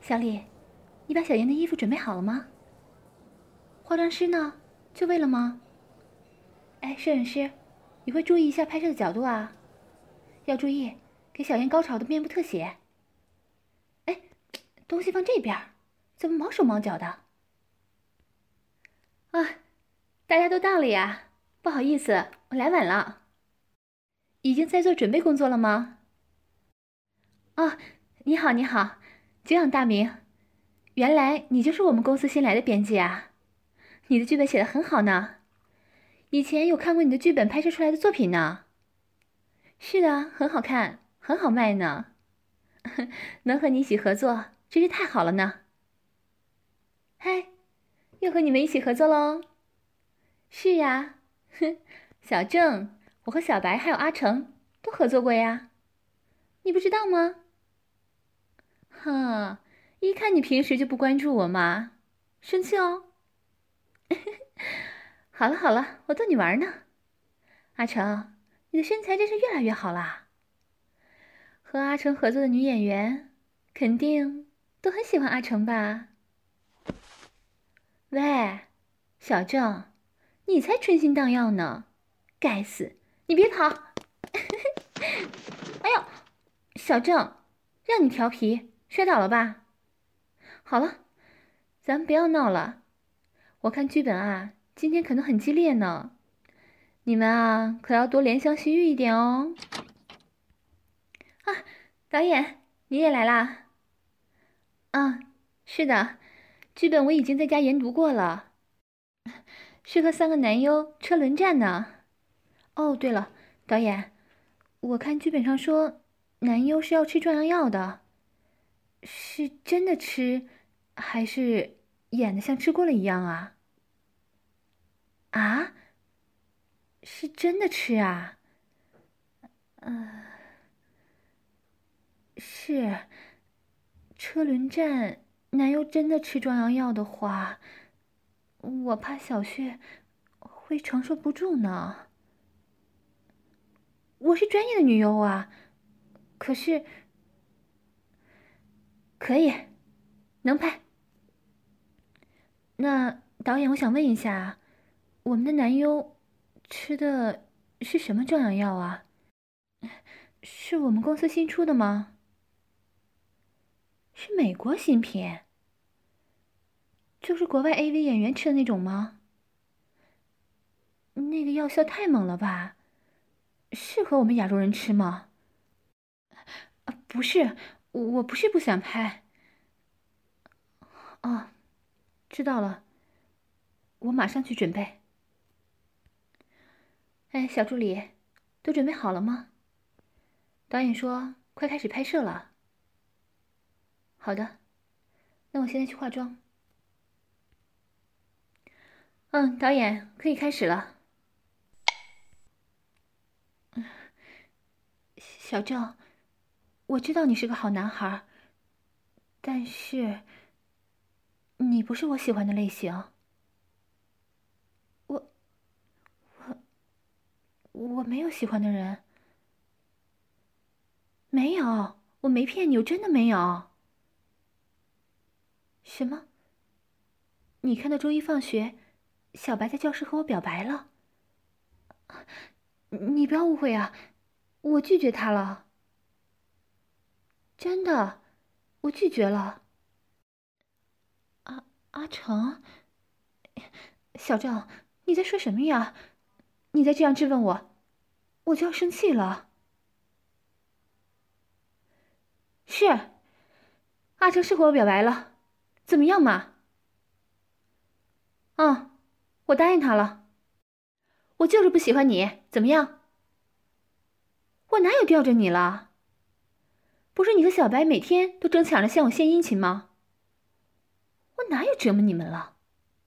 小李，你把小妍的衣服准备好了吗？化妆师呢？就位了吗？哎，摄影师，你会注意一下拍摄的角度啊，要注意给小妍高潮的面部特写。哎，东西放这边，怎么毛手毛脚的？啊，大家都到了呀，不好意思，我来晚了。已经在做准备工作了吗？哦，你好，你好，久仰大名，原来你就是我们公司新来的编辑啊，你的剧本写得很好呢，以前有看过你的剧本拍摄出来的作品呢。是的，很好看，很好卖呢，能和你一起合作真是太好了呢。嗨，又和你们一起合作喽？是呀，哼，小郑，我和小白还有阿成都合作过呀，你不知道吗？哼，一看你平时就不关注我嘛，生气哦。好了好了，我逗你玩呢。阿成，你的身材真是越来越好啦。和阿成合作的女演员，肯定都很喜欢阿成吧？喂，小郑，你才春心荡漾呢！该死，你别跑！哎呦，小郑，让你调皮，摔倒了吧？好了，咱们不要闹了。我看剧本啊，今天可能很激烈呢。你们啊，可要多怜香惜玉一点哦。啊，导演，你也来啦？啊，是的，剧本我已经在家研读过了，是和3个男优车轮战呢。哦，对了，导演，我看剧本上说男优是要吃壮阳药的，是真的吃，还是演的像吃过了一样啊？啊？是真的吃啊？是。车轮战，男优真的吃壮阳药的话，我怕小穴会承受不住呢。我是专业的女优啊，可是可以，能拍。那导演，我想问一下，我们的男优吃的是什么壮阳药啊？是我们公司新出的吗？是美国新品？就是国外 AV 演员吃的那种吗？那个药效太猛了吧？适合我们亚洲人吃吗？不是，我不是不想拍。哦，知道了，我马上去准备。哎，小助理，都准备好了吗？导演说快开始拍摄了。好的，那我现在去化妆。导演可以开始了。小郑，我知道你是个好男孩，但是你不是我喜欢的类型。我我没有喜欢的人。没有，我没骗你，我真的没有。什么？你看到周一放学，小白在教室和我表白了？你不要误会啊，我拒绝他了。真的，我拒绝了。阿成，小郑，你在说什么呀？你再这样质问我，我就要生气了。是，阿成是和我表白了，怎么样嘛？我答应他了。我就是不喜欢你，怎么样？我哪有吊着你了？不是你和小白每天都争抢着向我献殷勤吗？我哪有折磨你们了？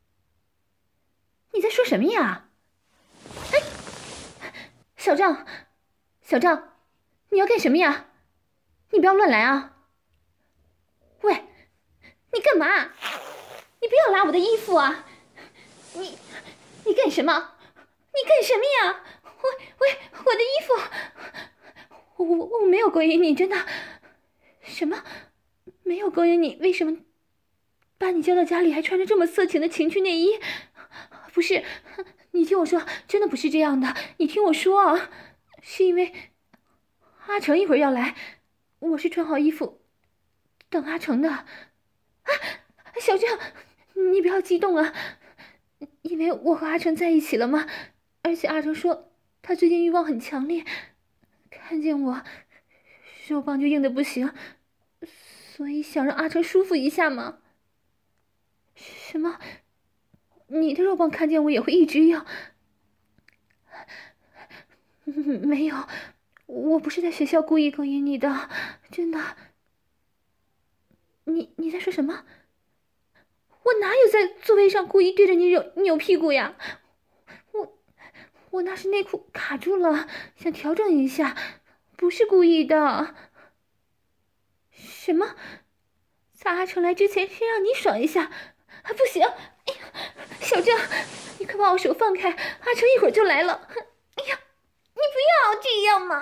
你在说什么呀？哎，小郑，小郑，你要干什么呀？你不要乱来啊！喂，你干嘛？你不要拉我的衣服啊！你干什么？你干什么呀？喂，我的衣服！我没有勾引你，真的。什么？ 没有勾引你，为什么把你叫到家里还穿着这么色情的情趣内衣？不是，你听我说，真的不是这样的，你听我说啊，是因为阿成一会儿要来，我是穿好衣服等阿成的。啊，小郑，你不要激动啊，因为我和阿成在一起了嘛，而且阿成说他最近欲望很强烈，看见我肉棒就硬的不行，所以想让阿成舒服一下嘛。什么？你的肉棒看见我也会一直硬？没有，我不是在学校故意勾引你的，真的。你在说什么？我哪有在座位上故意对着你扭屁股呀？我那是内裤卡住了，想调整一下，不是故意的。什么？在阿成来之前先让你爽一下？不行！哎呀，小郑，你快把我手放开，阿成一会儿就来了。哎呀，你不要这样嘛！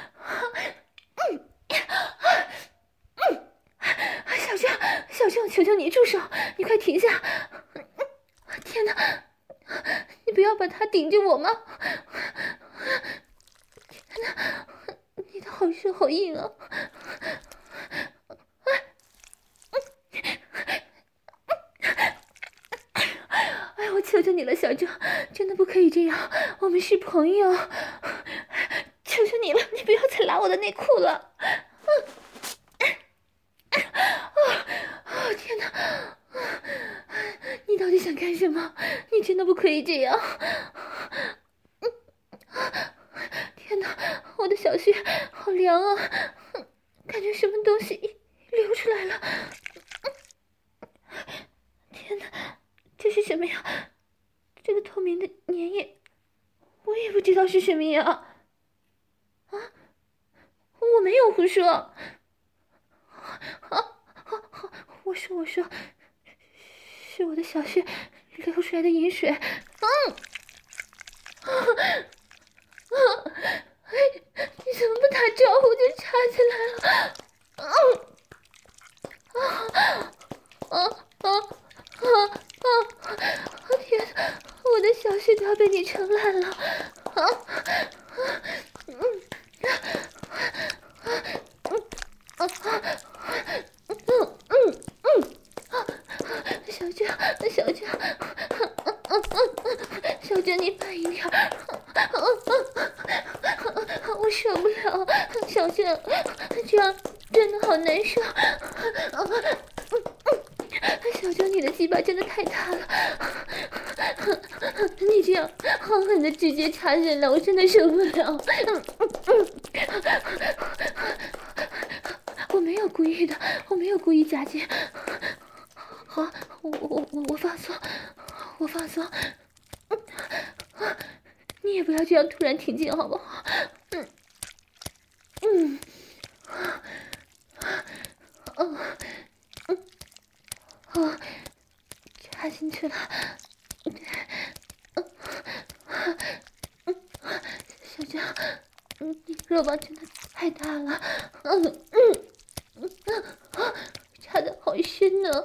小郑，求求你住手！你快停下！天哪，你不要把他顶着我吗？天哪，你的好热好硬啊！哎，我求求你了，小郑，真的不可以这样，我们是朋友，求求你了，你不要再拉我的内裤了。天哪！你到底想干什么？你真的不可以这样！天哪，我的小穴好凉啊，感觉什么东西流出来了。天哪，这是什么呀？这个透明的粘液，我也不知道是什么呀。啊，我没有胡说。我说，是我的小穴流出来的饮水。你怎么不打招呼就插进来了？天哪，我的小穴都要被你撑烂了！小娟，你慢一点，我受不了，小娟，这样真的好难受。小娟，你的鸡巴真的太大了，你这样狠狠的直接插进来，我真的受不了。我没有故意的，我没有故意夹紧。好，我放松，我放松。你也不要这样突然停进，好不好？插进去了。小江，你肉棒真的太大了。插的好深呢。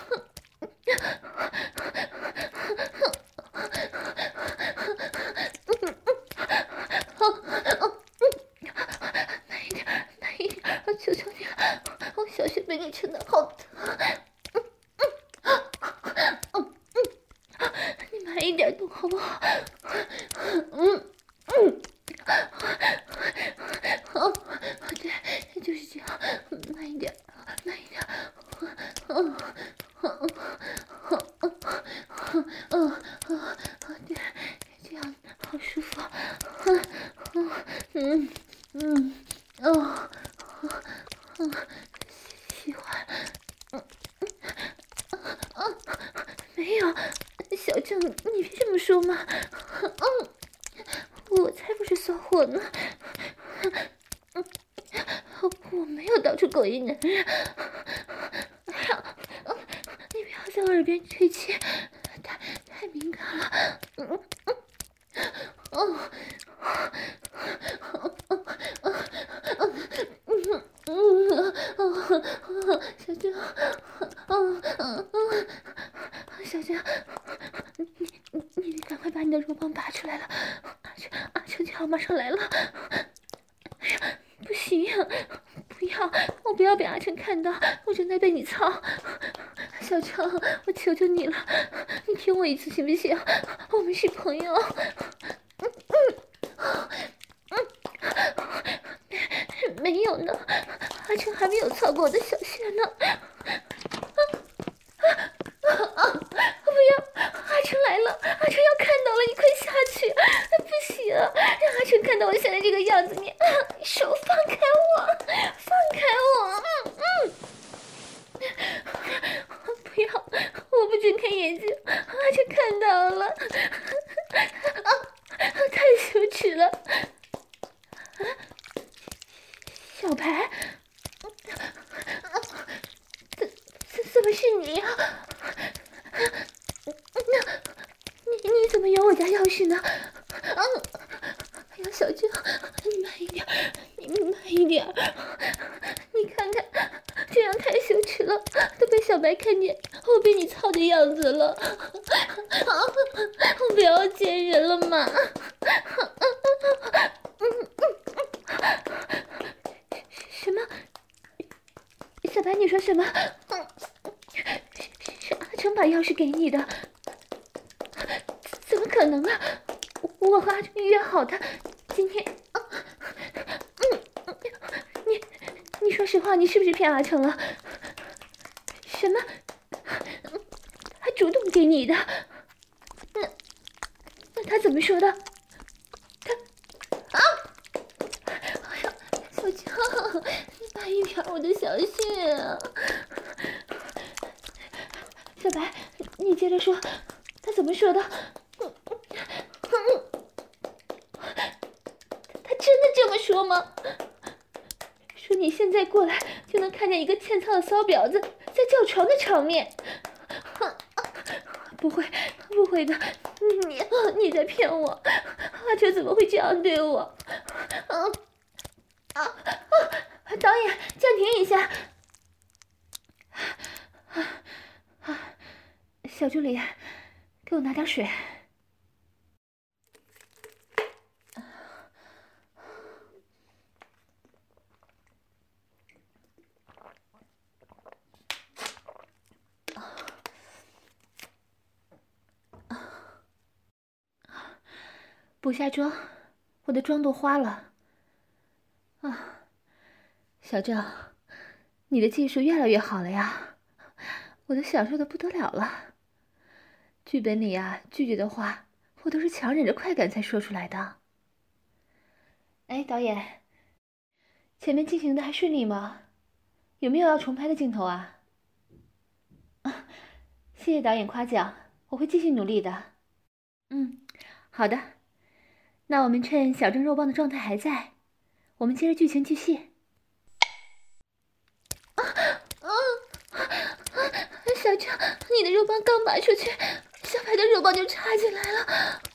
慢一点，求求你了，我小穴被你撑的好疼。你慢一点动好不好？对，就是这样，慢一点，慢一点。对，这样好舒服。喜欢。没有，小郑，你别这么说嘛。我才不是骚货呢。我没有到处勾引男人。哎呀，你不要在我耳边吹气，太敏感了。小郑， 小江，你赶快把你的肉棒拔出来了，阿成就要马上来了。哎呀，不行，不要，我不要被阿成看到，我正在被你操。小强，我求求你了，你听我一次行不行？我们是朋友。没有呢，阿成还没有操过我的小穴呢。不要，阿成来了，阿成要看到了，你快下去！不行，让阿成看到我现在这个样子，你手放开我，放开我！不要，我不睁开眼睛，阿成看到了，太羞耻了！小白，怎么是你啊？你怎么有我家钥匙呢？哎呀，小静，你慢一点，你慢一点，你看看，这样太羞耻了，都被小白看见我被你操的样子了。我不要见人了嘛。什么？小白，你说什么？是阿成把钥匙给你的？怎么可能啊！我和阿成约好的，今天……你说实话，你是不是骗阿成了？什么？他主动给你的？那他怎么说的？哎呀，小强，你慢一点，我的小心啊！小白，你接着说，他怎么说的？他真的这么说吗？说你现在过来就能看见一个欠操的骚婊子在叫床的场面。不会，不会的，你在骗我，阿成怎么会这样对我？导演，暂停一下。小助理，给我拿点水。补下妆，我的妆都花了。小郑，你的技术越来越好了呀，我都享受的不得了了。剧本里啊，拒绝的话，我都是强忍着快感才说出来的。哎，导演，前面进行的还顺利吗？有没有要重拍的镜头啊？谢谢导演夸奖，我会继续努力的。好的。那我们趁小郑肉棒的状态还在，我们接着剧情继续。小郑，你的肉棒刚拔出去，小白的肉棒就插进来了。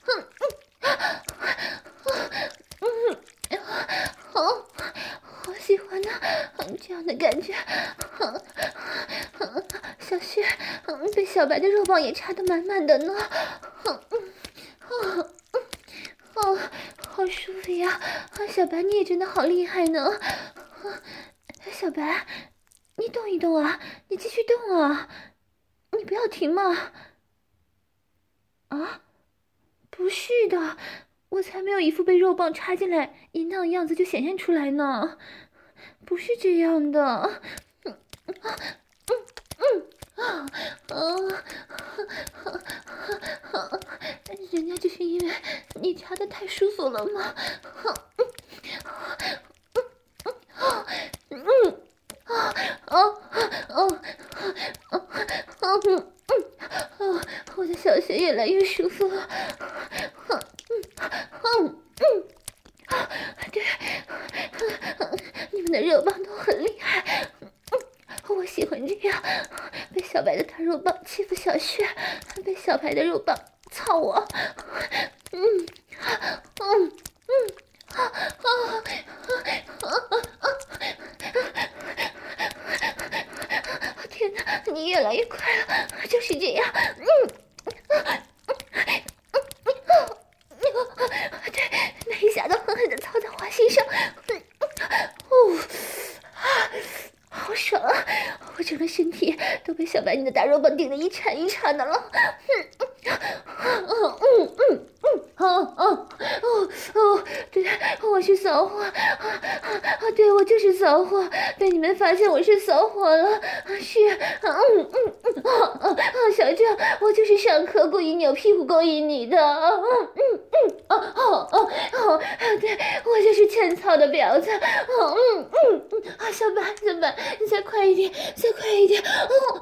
好喜欢呢，这样的感觉。小穴被小白的肉棒也插得满满的呢。好舒服呀！小白你也真的好厉害呢。小白，你动一动啊，你继续动啊，你不要停嘛。啊，不是的，我才没有一副被肉棒插进来淫荡的样子就显现出来呢，不是这样的。人家就是因为你插的太舒服了嘛。我的小穴越来越舒服了。对，你们的肉棒都很厉害。我喜欢这样，被小白的大肉棒欺负小穴，被小白的肉棒操我。天天哪，你越来越快了，就是这样。对，每一下都狠狠地操在花心上。好爽啊！我整个身体都被小白你的大肉棒顶得一颤一颤的了。对，我是骚货对，我就是骚货，被你们发现我是骚货了。是，小郑，我就是上课故意扭屁股勾引你的。对，我就是欠操的婊子。小白，你再快一点，再快一点。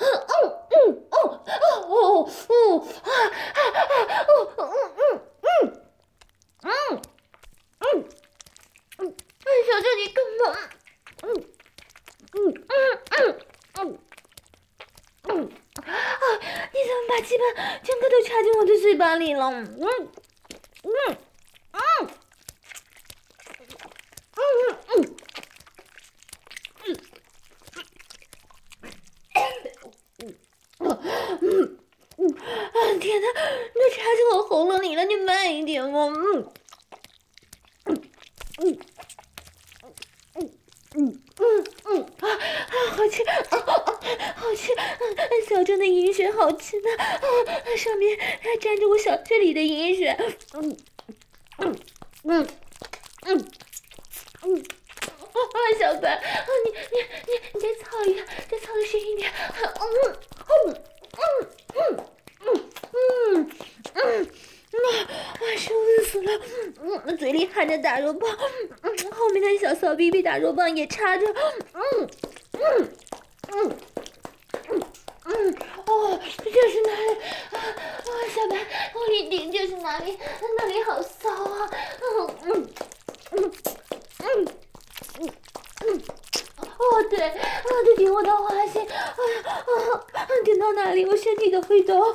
小郑，你干嘛？你怎么把鸡巴整个都插进我的嘴巴里了？天哪，那插进我喉咙里了，你慢一点哦。好吃，好吃，小郑的饮水好吃的，上面还沾着我小这里的饮水。小白，你再操一点，再操的深一点。舒服死了。嘴里含着大肉棒，后面的小骚逼被大肉棒也插着。这是哪里？小白，往里顶，这是哪里？那里好骚啊！对，就顶我的花心，顶到哪里我身体都会抖。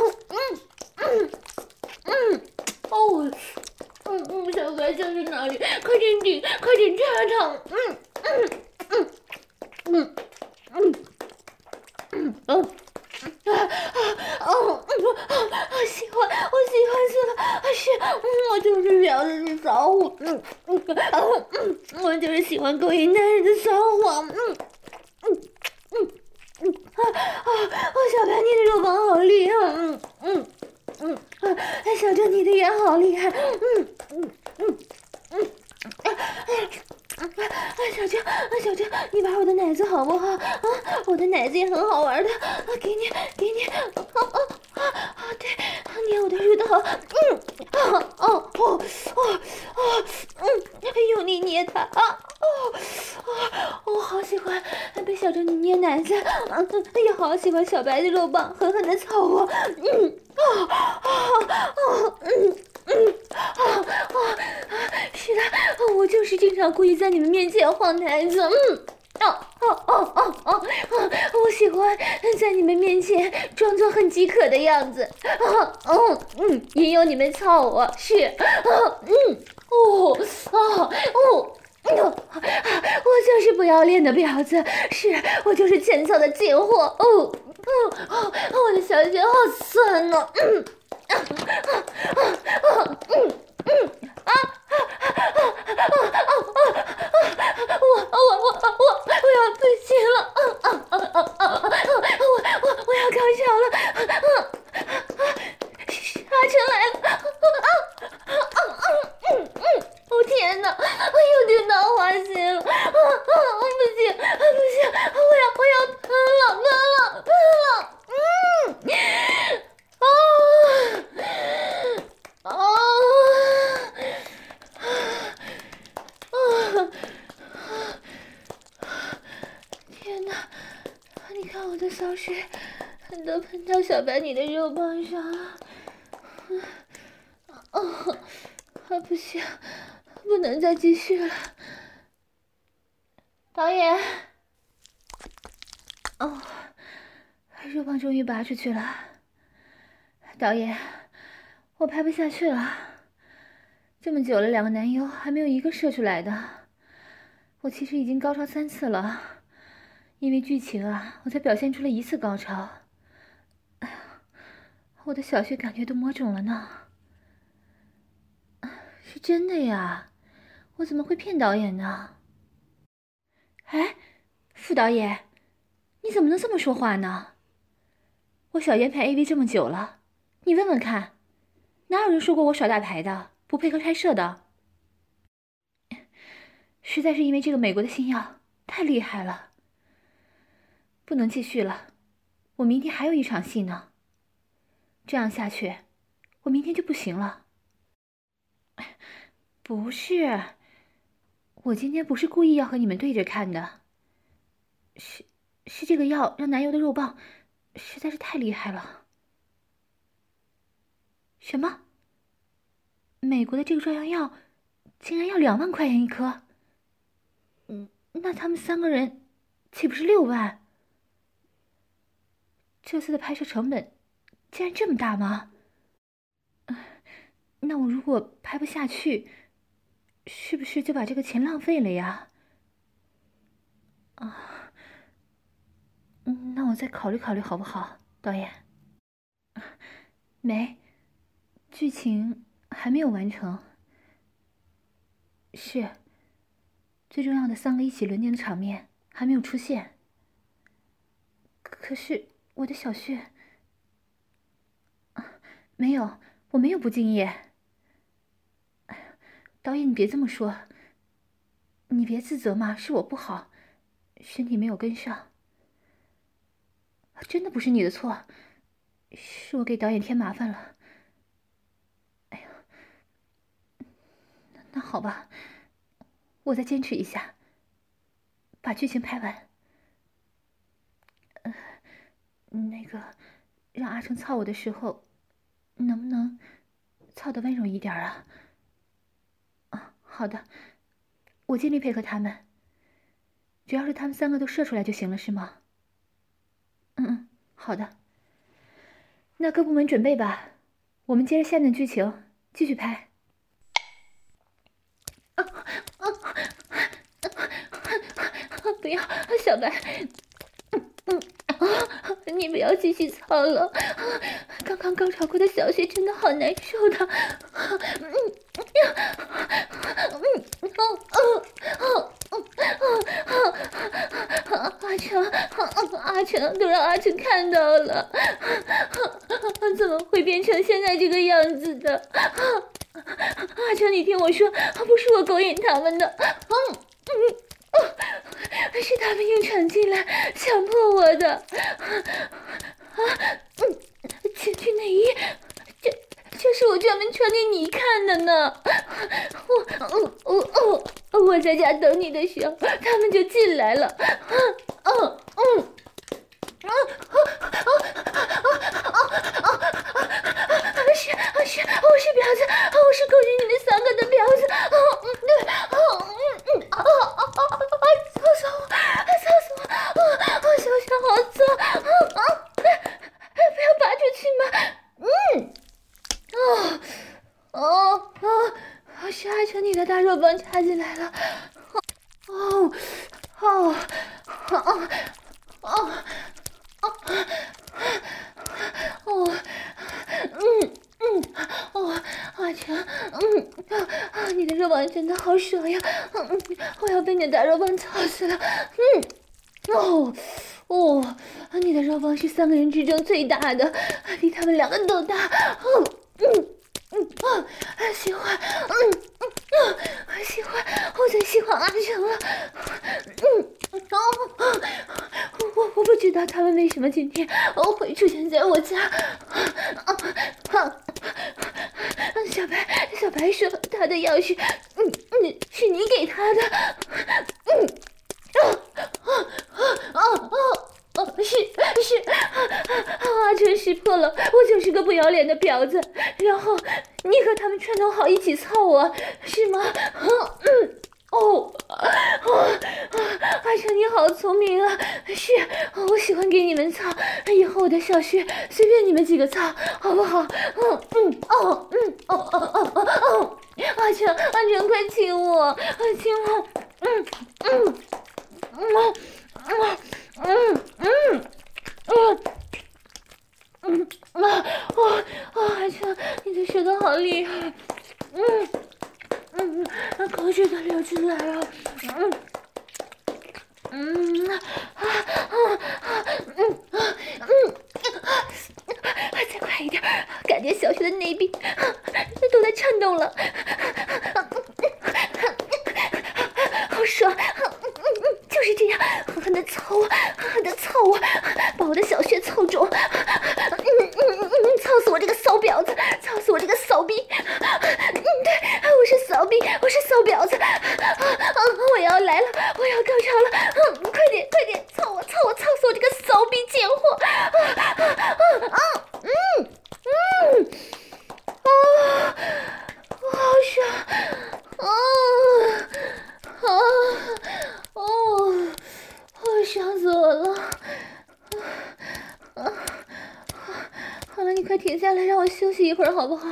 小白就是哪里？快点顶，快点插上。我喜欢死了。是，我就是婊子，是骚货。我就是喜欢勾引男人的骚货。小白，你的肉棒好厉害。小郑，你的也好厉害。小郑，你玩我的奶子好不好？我的奶子也很好玩的。给你。对，捏我的乳头。用力捏它。我好喜欢被小郑你捏奶子，也好喜欢小白的肉棒狠狠的操我。是的，我就是经常故意在你们面前晃台子。我喜欢在你们面前装作很饥渴的样子。引诱你们操我。是，我就是不要脸的婊子，是我就是欠操的贱货。我的小穴好酸呢。我要不行了。我要高潮了。阿成来了。天哪，我又顶到花心了。不行，我要喷了。天哪，你看我的骚水都喷到小白你的肉棒上了。不行，不能再继续了。导演，肉棒终于拔出去了。导演，我拍不下去了。这么久了，2个男优还没有一个射出来的。我其实已经高潮3次了， 因为剧情啊，我才表现出了一次高潮。哎呀，我的小穴感觉都磨肿了呢。是真的呀，我怎么会骗导演呢？哎，副导演，你怎么能这么说话呢？我小妍拍 AV 这么久了，你问问看，哪有人说过我耍大牌的，不配合拍摄的？实在是因为这个美国的新药太厉害了，不能继续了。我明天还有一场戏呢，这样下去，我明天就不行了。不是，我今天不是故意要和你们对着看的，是这个药让男友的肉棒实在是太厉害了。什么？美国的这个壮阳药竟然要2万块钱一颗？那他们3个人岂不是6万？这次的拍摄成本竟然这么大吗？那我如果拍不下去，是不是就把这个钱浪费了呀？啊，那我再考虑考虑好不好，导演？没，剧情还没有完成。是，最重要的3个一起轮奸的场面还没有出现。可是我的小穴……没有，我没有不敬业。哎呀，导演你别这么说，你别自责嘛，是我不好，身体没有跟上。真的不是你的错，是我给导演添麻烦了。哎呀，那好吧，我再坚持一下，把剧情拍完。那个，让阿成操我的时候，能不能操得温柔一点啊？啊，好的，我尽力配合他们。只要是他们3个都射出来就行了，是吗？好的。那各部门准备吧，我们接着下面的剧情继续拍。不要，小白，你不要继续操了，刚刚高潮过的小穴真的好难受的。阿成都让阿成看到了，怎么会变成现在这个样子的？阿成，你听我说，不是我勾引他们的，是他们硬闯进来强迫我的。情趣内衣，这是我专门穿给你看的呢。我在家等你的时候，他们就进来了。是，我是婊子，我是勾引你们3个的婊子。操死我！小小好脏，不要拔出去吗？是阿成你的大肉棒插进来了。阿成，你的肉棒真的好爽呀！我要被你的大肉棒操死了！你的肉棒是3个人之中最大的，比他们2个都大。喜欢，喜欢，我最喜欢阿成了。我不知道他们为什么今天会出现在我家。小白说他的药是你给他的。是，阿成识破了，我就是个不要脸的婊子，然后你和他们串通好一起操我，是吗？阿成你好聪明啊！是，我喜欢给你们操，以后我的小穴随便你们几个操，好不好？阿成快亲我，亲我！ 阿强，你的舌头好厉害，口水都流出来了，再快一点，感觉小穴的内壁都在颤动了，好爽，就是这样，狠狠的凑啊，狠狠的凑啊，把我的小穴凑住，操死我这个骚婊子，操死我这个骚逼，对，我是骚逼，我是骚婊子，我要来了，我要高潮了，快点快点，操我，操死我这个骚逼贱货，好爽，爽死我了，好了，你快停下来，让我休息一会儿好不好？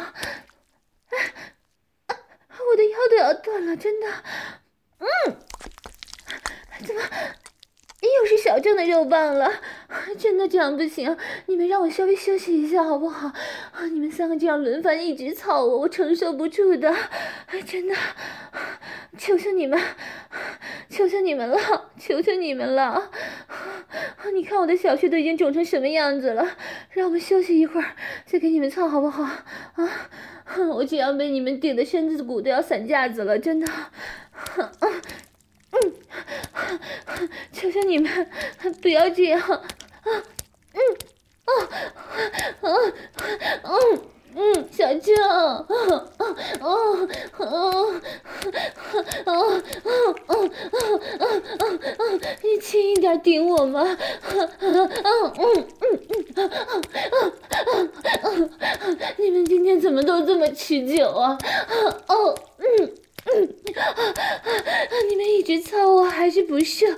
我的腰都要断了，真的。怎么又是小郑的肉棒了？真的这样不行，你们让我稍微休息一下好不好？你们三个这样轮番一直操我，我承受不住的，真的，求求你们，求求你们了，求求你们了！你看我的小穴都已经肿成什么样子了，让我们休息一会儿，再给你们操好不好？我这样被你们顶的身子骨都要散架子了，真的。求求你们不要这样，小郑，你轻一点顶我嘛，你们今天怎么都这么持久啊？你们一直操我还是不射？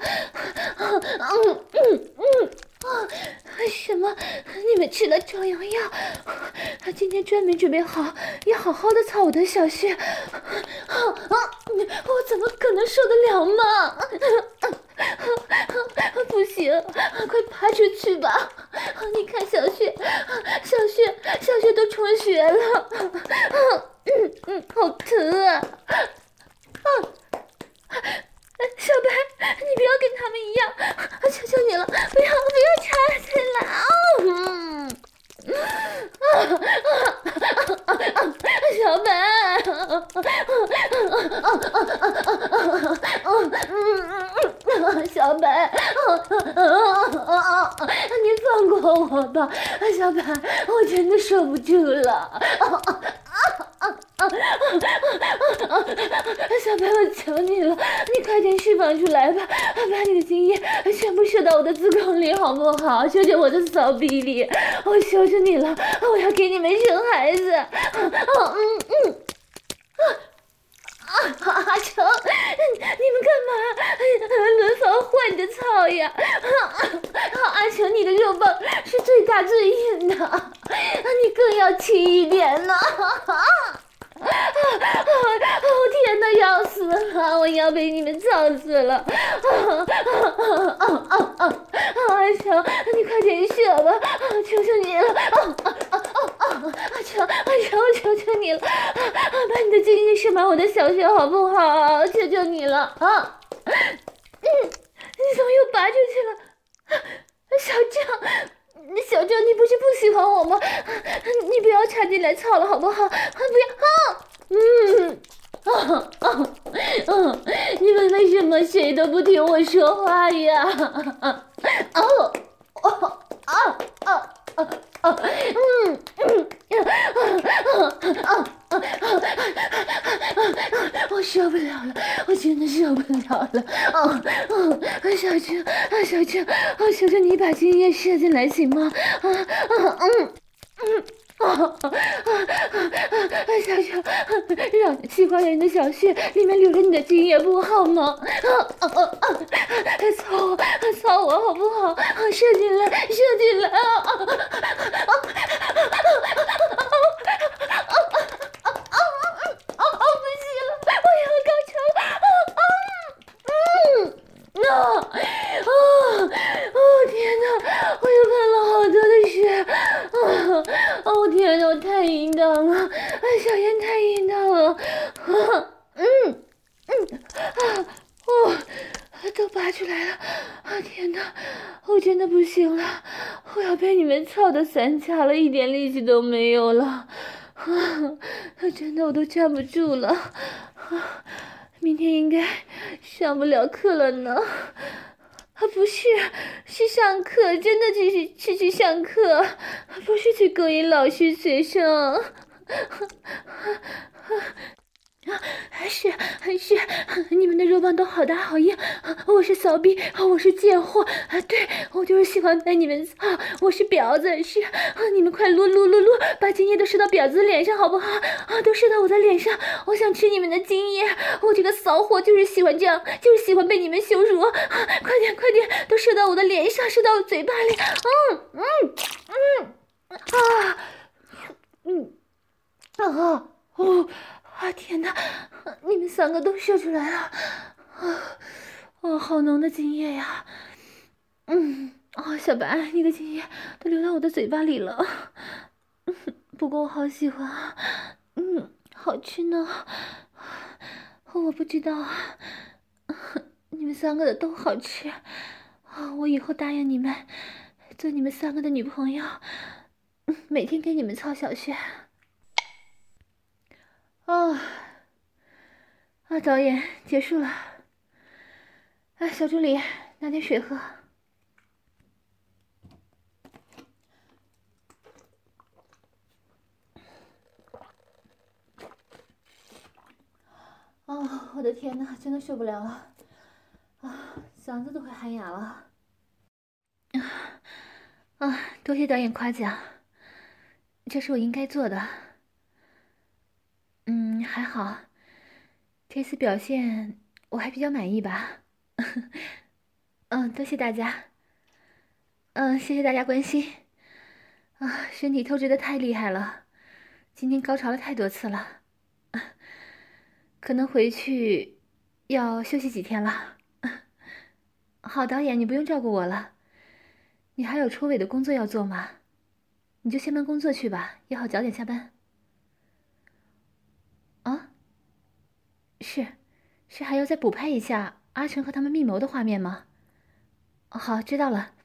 什么？你们吃了壮阳药？今天专门准备好，要好好的操我的小穴。我怎么可能受得了嘛？不行，快爬出去吧！你看小穴都充血了，好疼啊！小白，你不要跟他们一样，求求你了，不要插进来！小白，小白，你放过我吧，小白，我真的受不住了。小白，我求你了，你快点释放出来吧，把你的精液全部射到我的子宫里好不好？射进我的骚逼里，我求求你了，我要给你们生孩子。阿成，你们干嘛轮番换着操呀？阿成，你的肉棒是最大最硬的，你更要轻一点呢。天哪，要死了！我要被你们操死了！阿强，你快点射吧！求求你了！阿强，我求求你了！把你的精液射满我的小穴好不好？求求你了啊！你怎么又拔出去了？小郑，你不是不喜欢我吗？你不要插进来操了好不好？不要！你们为什么谁都不听我说话呀？我受不了了，我真的受不了了！小郑，我求求你把精液射进来行吗？小郑，让喜欢人的小穴里面流着你的精液不好吗？操我好不好？射进来！不行了，我要高潮了！ 天哪，我太淫荡了！小燕太淫荡了！都拔出来了！天哪，我真的不行了，我要被你们操得散架了，一点力气都没有了！真的我都站不住了！明天应该上不了课了呢。不是，是上课，真的是去上课，不是去勾引老师学生。是，你们的肉棒都好大好硬，我是骚逼，我是贱货，对，我就是喜欢被你们操，我是婊子，是，你们快撸，把精液都射到婊子的脸上好不好？都射到我的脸上，我想吃你们的精液，我这个骚货就是喜欢这样，就是喜欢被你们羞辱，快点，都射到我的脸上，射到我嘴巴里，天哪，你们3个都射出来了，好浓的精液呀！小白，你的精液都流到我的嘴巴里了，不过我好喜欢啊，好吃呢。我不知道，你们3个的都好吃，我以后答应你们，做你们3个的女朋友，每天给你们操小穴。导演结束了。小助理，拿点水喝。我的天哪，真的受不了了，嗓子都快喊哑了。多谢导演夸奖，这是我应该做的。还好，这次表现我还比较满意吧。多谢大家。谢谢大家关心。身体透支的太厉害了，今天高潮了太多次了，可能回去要休息几天了。好，导演，你不用照顾我了，你还有抽尾的工作要做吗？你就先忙工作去吧，也好早点下班。是还要再补拍一下阿成和他们密谋的画面吗？好，知道了。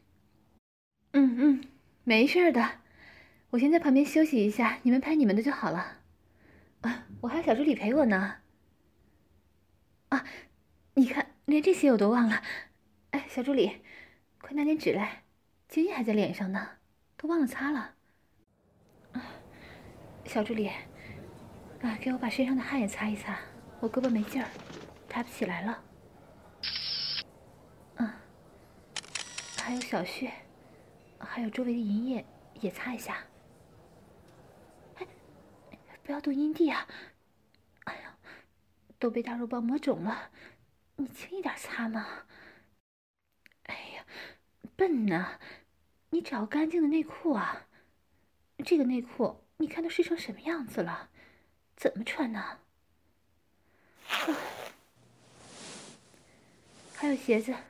没事的，我先在旁边休息一下，你们拍你们的就好了。我还有小助理陪我呢。你看，连这些我都忘了。小助理，快拿点纸来，精液还在脸上呢，都忘了擦了。小助理，给我把身上的汗也擦一擦，我胳膊没劲儿，抬不起来了。还有小穴，还有周围的银液也擦一下。不要动阴蒂啊！都被大肉棒磨肿了，你轻一点擦嘛。笨呐，你找干净的内裤啊！这个内裤你看都湿成什么样子了，怎么穿呢？还有鞋子。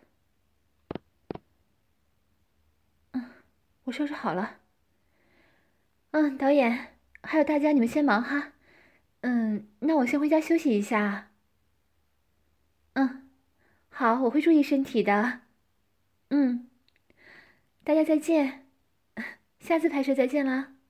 我收拾好了。导演，还有大家，你们先忙哈。那我先回家休息一下。好，我会注意身体的。大家再见，下次拍摄再见啦。